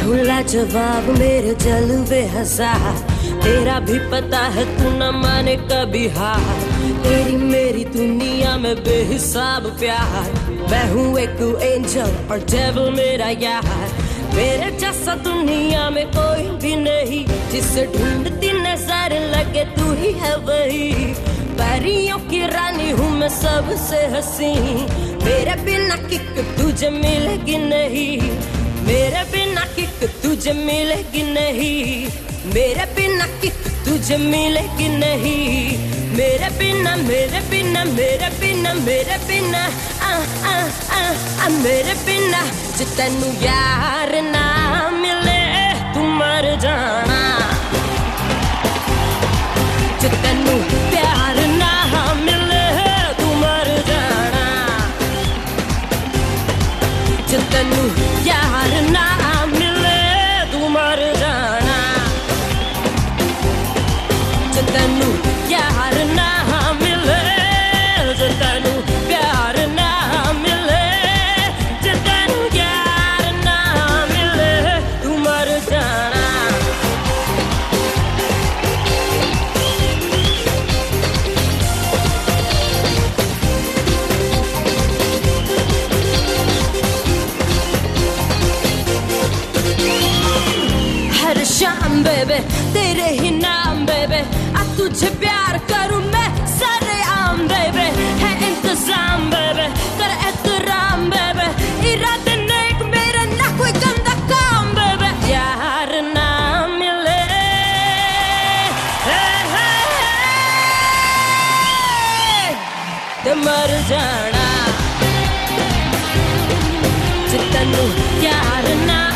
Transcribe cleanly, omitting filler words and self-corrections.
Hula जवाब मेरे जलवे हजार, तेरा भी पता है तू न माने कभी हार। तेरी मेरी दुनिया में बेहिसाब प्यार, मैं हूँ एक एंजल और डेविल मेरा यार। मेरे जैसा दुनिया में कोई भी नहीं, जिसे ढूंढती नजर लगे तू ही है वही। परियों की रानी हूँ मैं सबसे हंसी, मेरे बिना किक तुझे मिलेगी नहीं। मेरे बिना किक तुझे मिलेगी नहीं, मेरे बिना किक तुझे मिलेगी नहीं। मेरे बिना मेरे बिना मेरे बिना मेरे बिना मेरे बिना जे तैनू यार ना मिले तू मर जाना। जे तैनू प्यार ना मिले तू मर जाना। जे तैनू यार ना मिले तू मर जाना। जे तैनू यार ना मिले, जे तैनू प्यार ना मिले, जे तैनू यार ना मिले तू मर जाना। हर शाम बेबे तेरे ही नाम बेबे, आ तुझे प्यार करूं मैं सारे आम बेबे। है इंतजाम बेबे कर एहतराम बेबे, इरादे नेक मेरा ना कोई गंदा काम बेबे। यार ना मिले ते मर जाना। जे तैनू यार ना